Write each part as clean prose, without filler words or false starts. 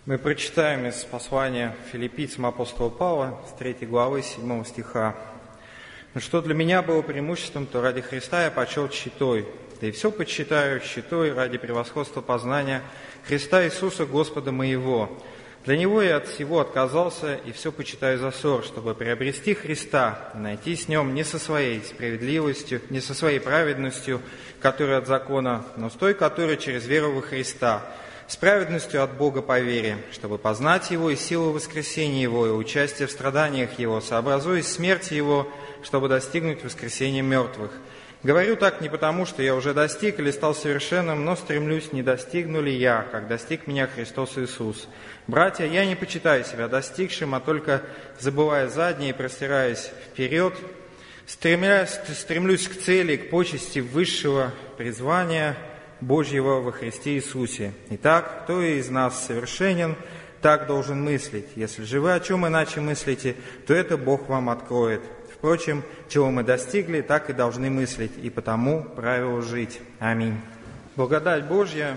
Мы прочитаем из послания филиппийцам апостола Павла с 3 главы 7 стиха. «Но что для меня было преимуществом, то ради Христа я почел тщетой, да и все почитаю тщетой ради превосходства познания Христа Иисуса Господа моего. Для Него я от всего отказался, и все почитаю за ссор, чтобы приобрести Христа и найти с Нем не со своей справедливостью, не со своей праведностью, которая от закона, но с той, которая через веру во Христа, с праведностью от Бога по вере, чтобы познать Его и силу воскресения Его, и участие в страданиях Его, сообразуясь смерти Его, чтобы достигнуть воскресения мертвых. Говорю так не потому, что я уже достиг или стал совершенным, но стремлюсь, не достигну ли я, как достиг меня Христос Иисус. Братья, я не почитаю себя достигшим, а только, забывая заднее и простираясь вперед, стремлюсь к цели, к почести высшего призвания Божьего во Христе Иисусе. Итак, кто из нас совершенен, так должен мыслить. Если же вы о чем иначе мыслите, то это Бог вам откроет. Впрочем, чего мы достигли, так и должны мыслить, и потому правило жить. Аминь. Благодать Божья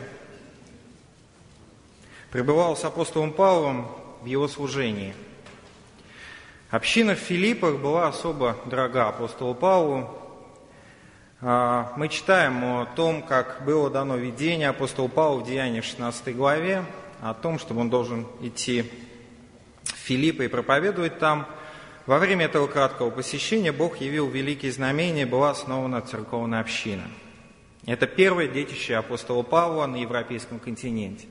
пребывала с апостолом Павлом в его служении. Община в Филиппах была особо дорога апостолу Павлу. Мы читаем о том, как было дано видение апостолу Павлу в Деяниях 16 главе, о том, что он должен идти в Филиппы и проповедовать там. Во время этого краткого посещения Бог явил великие знамения, была основана церковная община. Это первое детище апостола Павла на европейском континенте.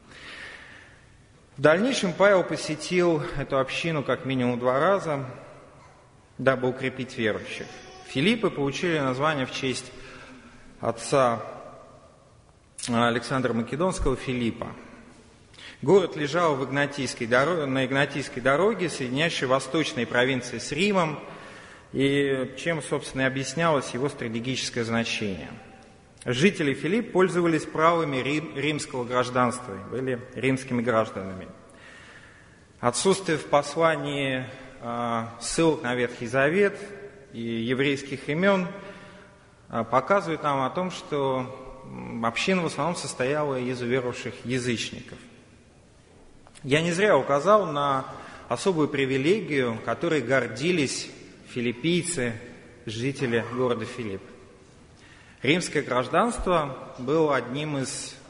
В дальнейшем Павел посетил эту общину как минимум 2 раза, дабы укрепить верующих. Филиппы получили название в честь отца Александра Македонского Филиппа. Город лежал на Игнатийской дороге, соединяющей восточные провинции с Римом, и чем, собственно, и объяснялось его стратегическое значение. Жители Филипп пользовались правами римского гражданства, были римскими гражданами. Отсутствие в послании ссылок на Ветхий Завет и еврейских имен показывает нам о том, что община в основном состояла из уверовавших язычников. Я не зря указал на особую привилегию, которой гордились филиппийцы, жители города Филипп. Римское гражданство было одной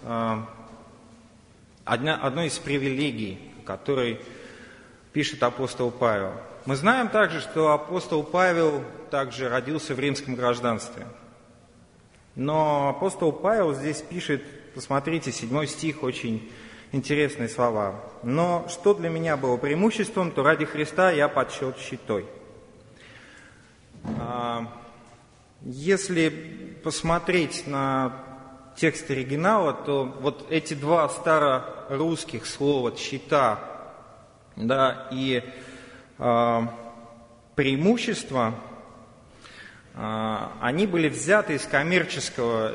из привилегий, о которой пишет апостол Павел. Мы знаем также, что апостол Павел также родился в римском гражданстве. Но апостол Павел здесь пишет, посмотрите, 7 стих, очень интересные слова. «Но что для меня было преимуществом, то ради Христа я почел тщетой». Если посмотреть на текст оригинала, то вот эти 2 старорусских слова «тщета», да, и преимущества, они были взяты из коммерческого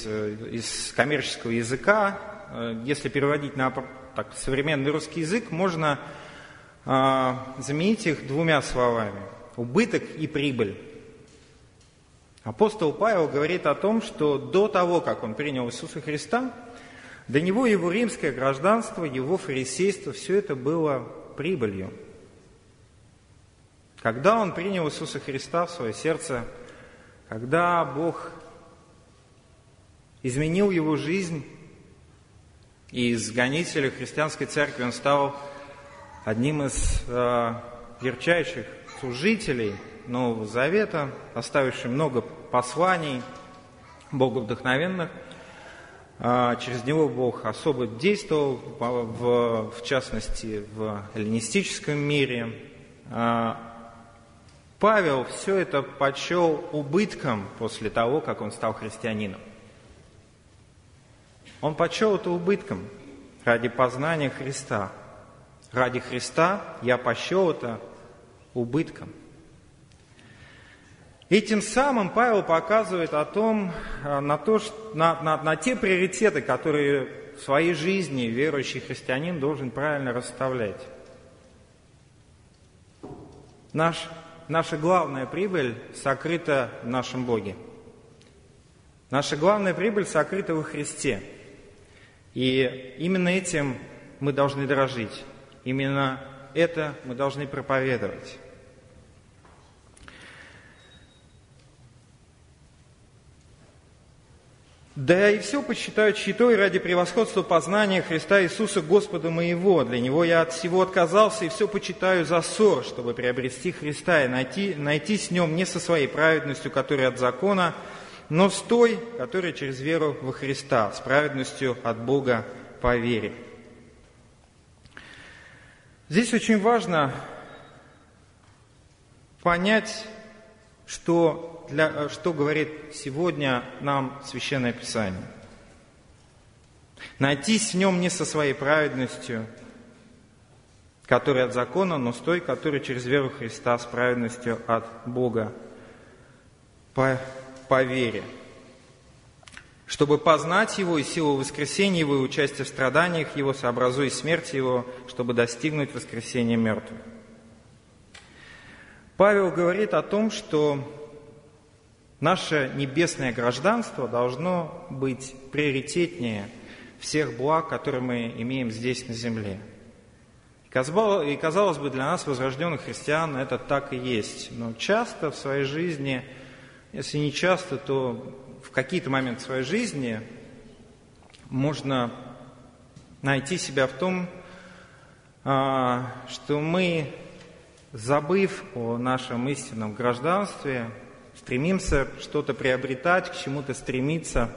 языка. Если переводить на современный русский язык, можно заменить их 2 словами – убыток и прибыль. Апостол Павел говорит о том, что до того, как он принял Иисуса Христа, для него его римское гражданство, его фарисейство – все это было прибылью. Когда он принял Иисуса Христа в свое сердце, когда Бог изменил его жизнь, и из гонителя христианской церкви он стал одним из ярчайших служителей Нового Завета, оставившим много посланий, боговдохновенных. Через него Бог особо действовал, в частности, в эллинистическом мире. Павел все это почел убытком после того, как он стал христианином. Он почел это убытком ради познания Христа. Ради Христа я почел это убытком. И тем самым Павел показывает на те приоритеты, которые в своей жизни верующий христианин должен правильно расставлять. Наша главная прибыль сокрыта в нашем Боге. Наша главная прибыль сокрыта во Христе. И именно этим мы должны дорожить. Именно это мы должны проповедовать. Да и все почитаю тщетой ради превосходства познания Христа Иисуса Господа моего. Для Него я от всего отказался, и все почитаю за ссор, чтобы приобрести Христа и найти с Нем не со своей праведностью, которая от закона, но с той, которая через веру во Христа, с праведностью от Бога по вере. Здесь очень важно понять, что говорит сегодня нам Священное Писание. Найтись в нем не со своей праведностью, которая от закона, но с той, которая через веру Христа, с праведностью от Бога по вере. Чтобы познать Его и силу воскресения Его, и участие в страданиях Его, сообразуясь смерти Его, чтобы достигнуть воскресения мертвых. Павел говорит о том, что наше небесное гражданство должно быть приоритетнее всех благ, которые мы имеем здесь на земле. И казалось бы, для нас, возрожденных христиан, это так и есть. Но часто в своей жизни, если не часто, то в какие-то моменты своей жизни можно найти себя в том, что мы, забыв о нашем истинном гражданстве, стремимся что-то приобретать, к чему-то стремиться,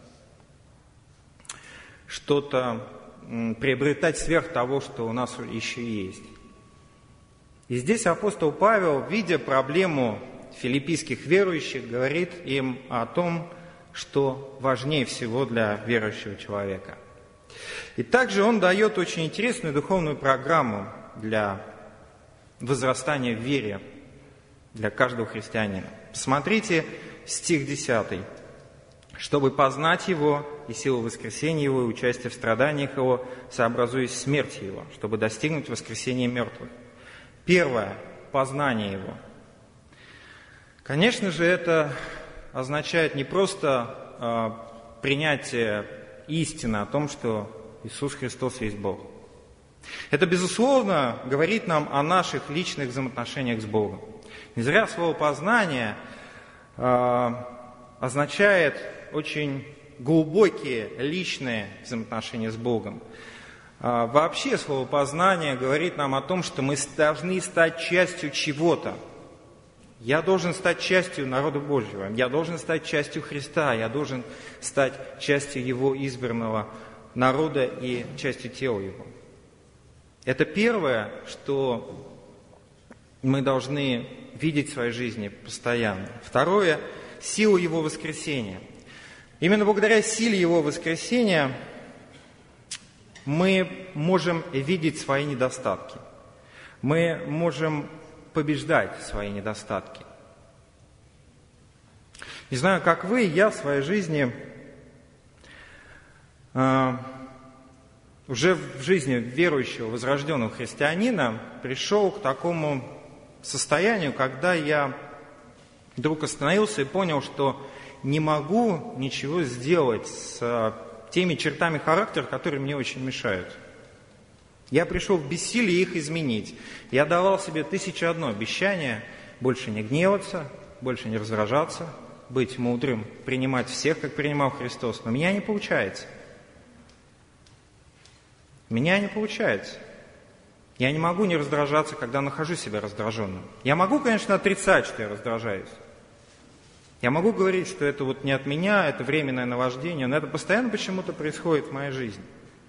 что-то приобретать сверх того, что у нас еще есть. И здесь апостол Павел, видя проблему филиппийских верующих, говорит им о том, что важнее всего для верующего человека. И также он дает очень интересную духовную программу для возрастания в вере для каждого христианина. Посмотрите стих 10. «Чтобы познать Его и силу воскресения Его, и участие в страданиях Его, сообразуясь смерти Его, чтобы достигнуть воскресения мертвых». Первое – познание Его. Конечно же, это означает не просто принятие истины о том, что Иисус Христос есть Бог. Это, безусловно, говорит нам о наших личных взаимоотношениях с Богом. Не зря слово «познание» означает очень глубокие личные взаимоотношения с Богом. Вообще слово «познание» говорит нам о том, что мы должны стать частью чего-то. Я должен стать частью народа Божьего, я должен стать частью Христа, я должен стать частью Его избранного народа и частью тела Его. Это первое, что мы должны видеть в своей жизни постоянно. Второе – сила Его воскресения. Именно благодаря силе Его воскресения мы можем видеть свои недостатки. Мы можем побеждать свои недостатки. Не знаю, как вы, я в своей жизни, уже в жизни верующего, возрожденного христианина, пришел к такому состоянию, когда я вдруг остановился и понял, что не могу ничего сделать с теми чертами характера, которые мне очень мешают. Я пришел в бессилие их изменить. Я давал себе 1001 обещание больше не гневаться, больше не раздражаться, быть мудрым, принимать всех, как принимал Христос. Но у меня не получается. У меня не получается. Я не могу не раздражаться, когда нахожу себя раздраженным. Я могу, конечно, отрицать, что я раздражаюсь. Я могу говорить, что это вот не от меня, это временное наваждение, но это постоянно почему-то происходит в моей жизни.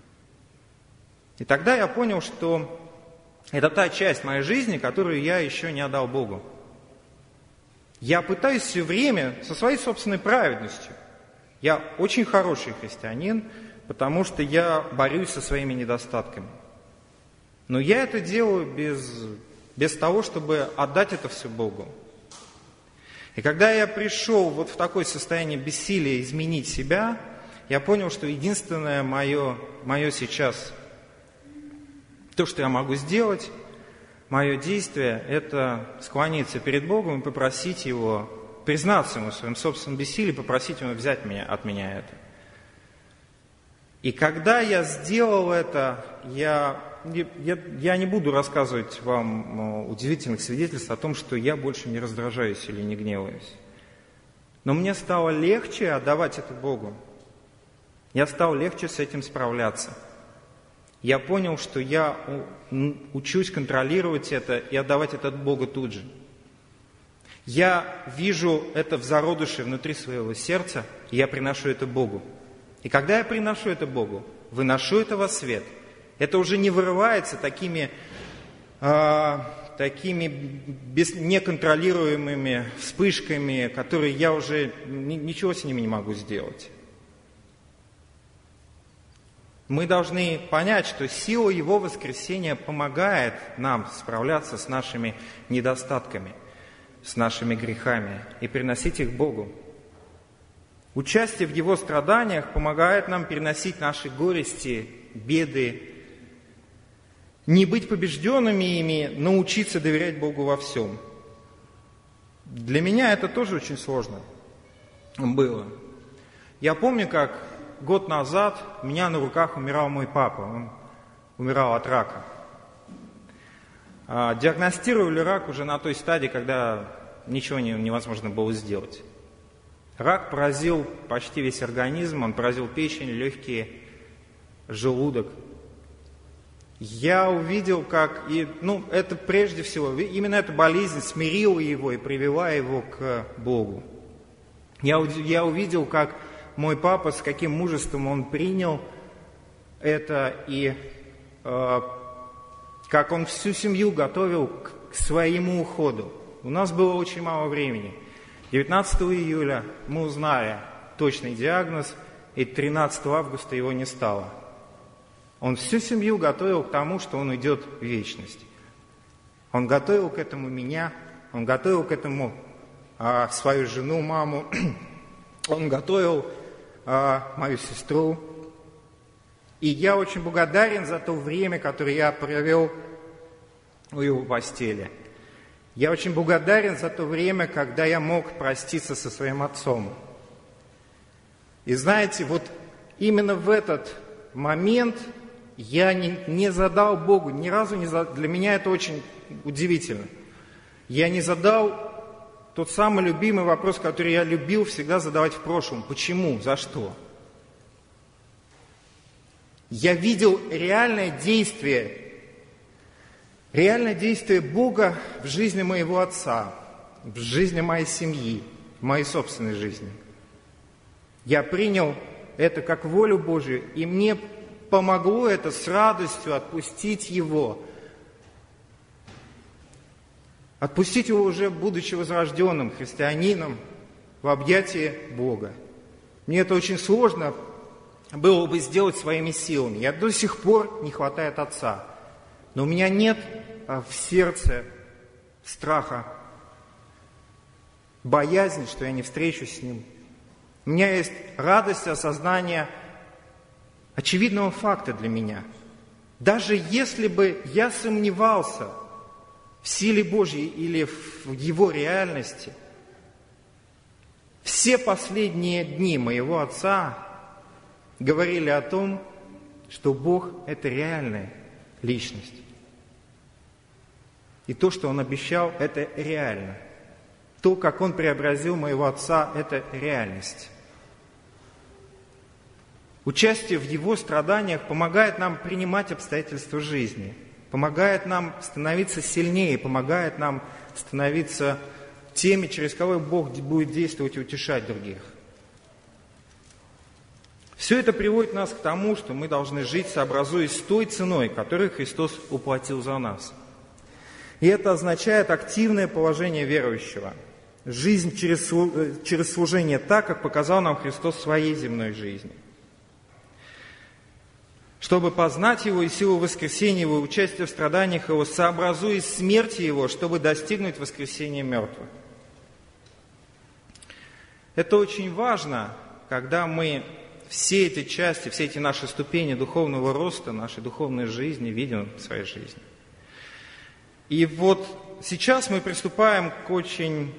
И тогда я понял, что это та часть моей жизни, которую я еще не отдал Богу. Я пытаюсь все время со своей собственной праведностью. Я очень хороший христианин, потому что я борюсь со своими недостатками. Но я это делаю без того, чтобы отдать это все Богу. И когда я пришел вот в такое состояние бессилия изменить себя, я понял, что единственное мое сейчас, то, что я могу сделать, мое действие, это склониться перед Богом и попросить Его, признаться Ему в своем собственном бессилии, попросить Его взять от меня это. И когда я сделал это, я не буду рассказывать вам удивительных свидетельств о том, что я больше не раздражаюсь или не гневаюсь. Но мне стало легче отдавать это Богу. Я стал легче с этим справляться. Я понял, что я учусь контролировать это и отдавать это Богу тут же. Я вижу это в зародыше внутри своего сердца, и я приношу это Богу. И когда я приношу это Богу, выношу это во свет, это уже не вырывается такими неконтролируемыми вспышками, которые я уже ничего с ними не могу сделать. Мы должны понять, что сила Его воскресения помогает нам справляться с нашими недостатками, с нашими грехами и приносить их Богу. Участие в Его страданиях помогает нам переносить наши горести, беды, не быть побежденными ими, научиться доверять Богу во всем. Для меня это тоже очень сложно было. Я помню, как год назад у меня на руках умирал мой папа. Он умирал от рака. Диагностировали рак уже на той стадии, когда ничего невозможно было сделать. Рак поразил почти весь организм, он поразил печень, легкие, желудок. Я увидел, как, это прежде всего, именно эта болезнь смирила его и привела его к Богу. Я увидел, как мой папа, с каким мужеством он принял это, и как он всю семью готовил к своему уходу. У нас было очень мало времени. 19 июля мы узнали точный диагноз, и 13 августа его не стало. Он всю семью готовил к тому, что он уйдет в вечность. Он готовил к этому меня, он готовил к этому свою жену, маму, он готовил мою сестру. И я очень благодарен за то время, которое я провел у его постели. Я очень благодарен за то время, когда я мог проститься со своим отцом. И знаете, вот именно в этот момент я не задал Богу, ни разу не задал, для меня это очень удивительно. Я не задал тот самый любимый вопрос, который я любил всегда задавать в прошлом. Почему? За что? Я видел реальное действие Бога в жизни моего отца, в жизни моей семьи, в моей собственной жизни. Я принял это как волю Божию, и мне помогло это с радостью отпустить его. Отпустить его уже, будучи возрожденным христианином, в объятия Бога. Мне это очень сложно было бы сделать своими силами. Я до сих пор не хватает отца. Но у меня нет в сердце страха, боязни, что я не встречусь с ним. У меня есть радость осознания очевидного факта для меня. Даже если бы я сомневался в силе Божьей или в Его реальности, все последние дни моего отца говорили о том, что Бог – это реальная личность. И то, что Он обещал, это реально. То, как Он преобразил моего отца, это реальность. Участие в Его страданиях помогает нам принимать обстоятельства жизни, помогает нам становиться сильнее, помогает нам становиться теми, через кого Бог будет действовать и утешать других. Все это приводит нас к тому, что мы должны жить, сообразуясь с той ценой, которую Христос уплатил за нас. И это означает активное положение верующего. Жизнь через служение так, как показал нам Христос в своей земной жизни. Чтобы познать Его и силу воскресения Его, участие в страданиях Его, сообразуясь смерти Его, чтобы достигнуть воскресения мертвых. Это очень важно, когда мы все эти части, все эти наши ступени духовного роста, нашей духовной жизни видим в своей жизни. И вот сейчас мы приступаем к очень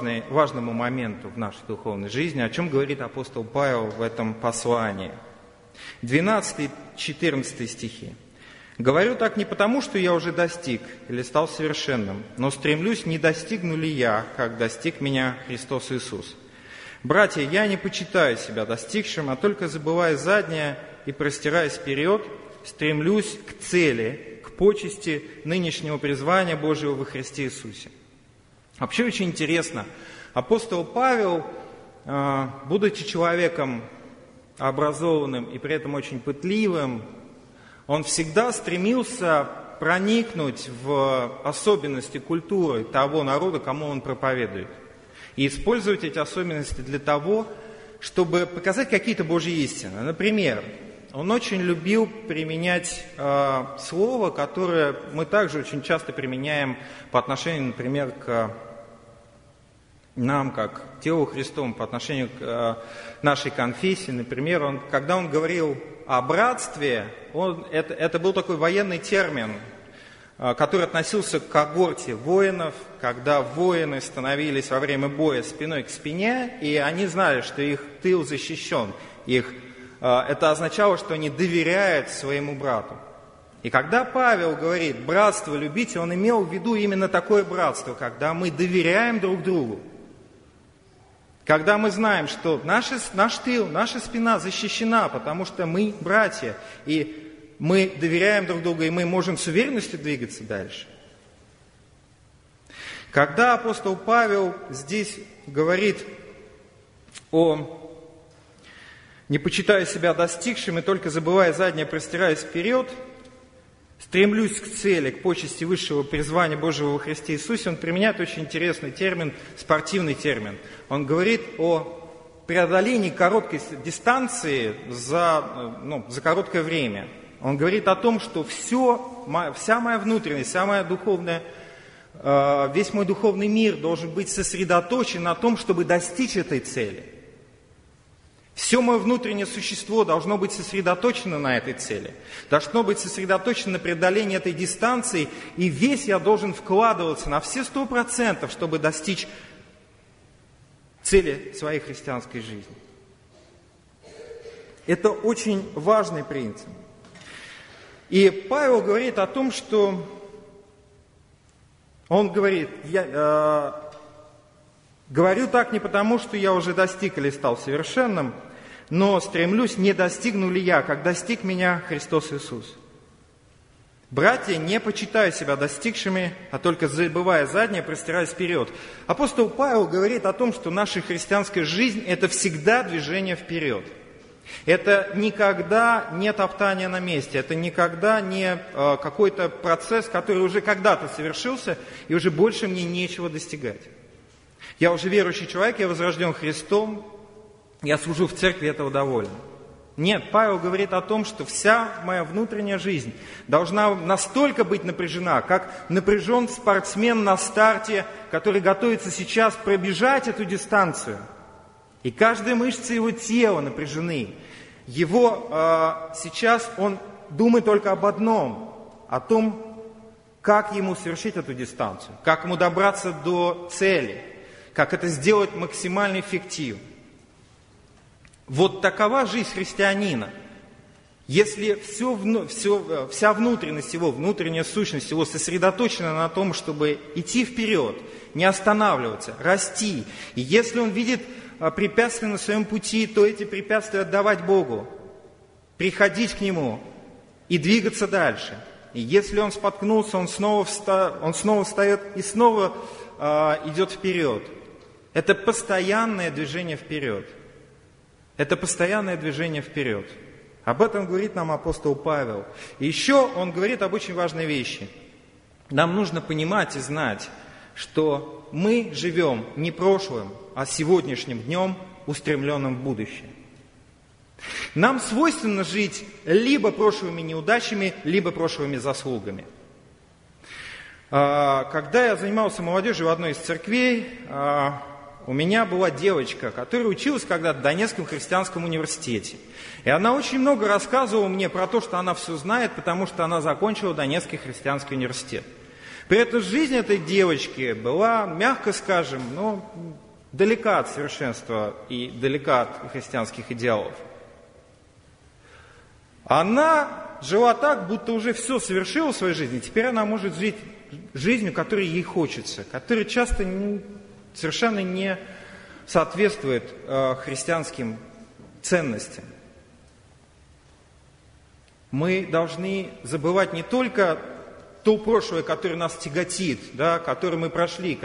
важному моменту в нашей духовной жизни, о чем говорит апостол Павел в этом послании. 12-14 стихи. «Говорю так не потому, что я уже достиг или стал совершенным, но стремлюсь, не достигну ли я, как достиг меня Христос Иисус. Братья, я не почитаю себя достигшим, а только забывая заднее и простираясь вперед, стремлюсь к цели, к почести нынешнего призвания Божьего во Христе Иисусе». Вообще очень интересно. Апостол Павел, будучи человеком образованным и при этом очень пытливым, он всегда стремился проникнуть в особенности культуры того народа, кому он проповедует, и использовать эти особенности для того, чтобы показать какие-то Божьи истины. Например, он очень любил применять слово, которое мы также очень часто применяем по отношению, например, к нам, как телу Христовому, по отношению к нашей конфессии. Например, когда он говорил о братстве, это был такой военный термин, который относился к когорте воинов, когда воины становились во время боя спиной к спине, и они знали, что их тыл защищен. Это означало, что они доверяют своему брату. И когда Павел говорит «братство любите», он имел в виду именно такое братство, когда мы доверяем друг другу. Когда мы знаем, что наш тыл, наша спина защищена, потому что мы братья, и мы доверяем друг другу, и мы можем с уверенностью двигаться дальше. Когда апостол Павел здесь говорит о «не почитаю себя достигшим и только забывая заднее, простираясь вперед», «стремлюсь к цели, к почести высшего призвания Божьего во Христе Иисусе», он применяет очень интересный термин, спортивный термин. Он говорит о преодолении короткой дистанции за короткое время. Он говорит о том, что вся моя внутренность, вся моя духовная, весь мой духовный мир должен быть сосредоточен на том, чтобы достичь этой цели. Все мое внутреннее существо должно быть сосредоточено на этой цели, должно быть сосредоточено на преодолении этой дистанции, и весь я должен вкладываться на все 100%, чтобы достичь цели своей христианской жизни. Это очень важный принцип. И Павел говорит о том, что он говорит, говорю так не потому, что я уже достиг или стал совершенным, но стремлюсь, не достигну ли я, как достиг меня Христос Иисус. Братья, не почитаю себя достигшими, а только забывая заднее, простираясь вперед. Апостол Павел говорит о том, что наша христианская жизнь – это всегда движение вперед. Это никогда не топтание на месте, это никогда не какой-то процесс, который уже когда-то совершился, и уже больше мне нечего достигать. Я уже верующий человек, я возрожден Христом, я служу в церкви, этого доволен. Нет, Павел говорит о том, что вся моя внутренняя жизнь должна настолько быть напряжена, как напряжен спортсмен на старте, который готовится сейчас пробежать эту дистанцию. И каждая мышца его тела напряжены. Сейчас он думает только об одном, о том, как ему совершить эту дистанцию, как ему добраться до цели, как это сделать максимально эффективно. Вот такова жизнь христианина. Если вся внутренность его, внутренняя сущность его сосредоточена на том, чтобы идти вперед, не останавливаться, расти, и если он видит препятствия на своем пути, то эти препятствия отдавать Богу, приходить к Нему и двигаться дальше. И если он споткнулся, он снова встает и снова идет вперед. Это постоянное движение вперед. Это постоянное движение вперед. Об этом говорит нам апостол Павел. И еще он говорит об очень важной вещи. Нам нужно понимать и знать, что мы живем не прошлым, а сегодняшним днем, устремленным в будущее. Нам свойственно жить либо прошлыми неудачами, либо прошлыми заслугами. Когда я занимался молодежью в одной из церквей, у меня была девочка, которая училась когда-то в Донецком христианском университете. И она очень много рассказывала мне про то, что она все знает, потому что она закончила Донецкий христианский университет. При этом жизнь этой девочки была, мягко скажем, далека от совершенства и далека от христианских идеалов. Она жила так, будто уже все совершила в своей жизни, теперь она может жить жизнью, которой ей хочется, которая часто совершенно не соответствует христианским ценностям. Мы должны забывать не только то прошлое, которое нас тяготит, да, которое мы прошли,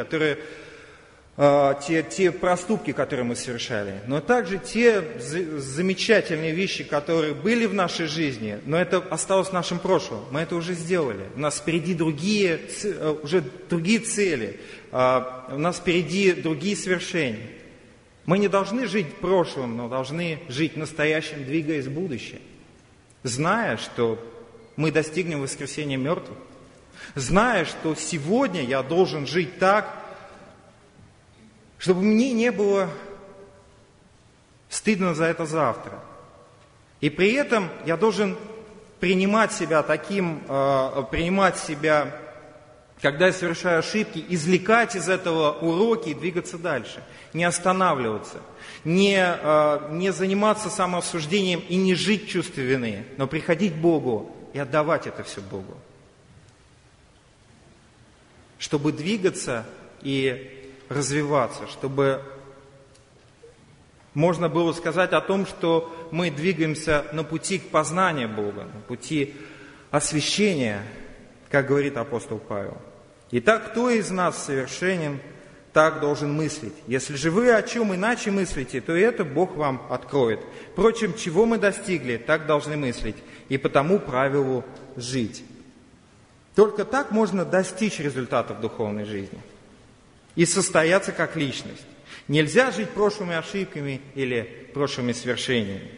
те проступки, которые мы совершали, но также те замечательные вещи, которые были в нашей жизни, но это осталось в нашем прошлом. Мы это уже сделали. У нас впереди другие цели, у нас впереди другие свершения. Мы не должны жить прошлым, но должны жить настоящим, двигаясь в будущее, зная, что мы достигнем воскресения мертвых, зная, что сегодня я должен жить так, чтобы мне не было стыдно за это завтра. И при этом я должен принимать себя, когда я совершаю ошибки, извлекать из этого уроки и двигаться дальше. Не останавливаться, не заниматься самоосуждением и не жить в чувстве вины, но приходить к Богу и отдавать это все Богу. Чтобы двигаться и развиваться, чтобы можно было сказать о том, что мы двигаемся на пути к познанию Бога, на пути освящения, как говорит апостол Павел. Итак, кто из нас совершенен, так должен мыслить. Если же вы о чем иначе мыслите, то и это Бог вам откроет. Впрочем, чего мы достигли, так должны мыслить, и по тому правилу жить. Только так можно достичь результатов духовной жизни и состояться как личность. Нельзя жить прошлыми ошибками или прошлыми свершениями.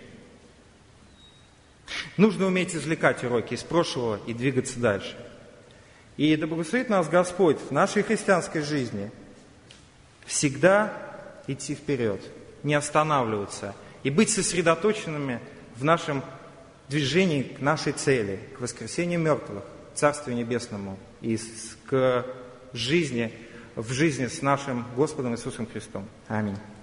Нужно уметь извлекать уроки из прошлого и двигаться дальше. И да благословит нас Господь в нашей христианской жизни всегда идти вперед, не останавливаться и быть сосредоточенными в нашем движении к нашей цели, к воскресению мертвых, к Царствию Небесному и в жизни с нашим Господом Иисусом Христом. Аминь.